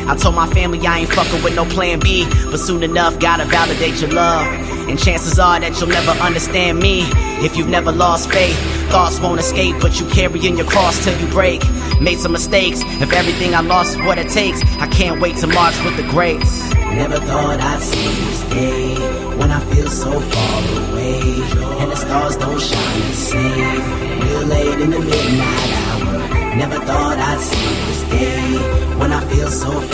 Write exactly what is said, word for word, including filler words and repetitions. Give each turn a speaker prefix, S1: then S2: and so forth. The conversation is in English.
S1: I told my family I ain't fucking with no plan B, but soon enough gotta validate your love. And chances are that you'll never understand me if you've never lost faith. Thoughts won't escape, but you carrying your cross till you break. Made some mistakes, if everything I lost is what it takes, I can't wait to march with the greats.
S2: Never thought I'd see this day, when I feel so far away, and the stars don't shine the same, real late in the midnight hour. Never thought I'd see this day, when I feel so far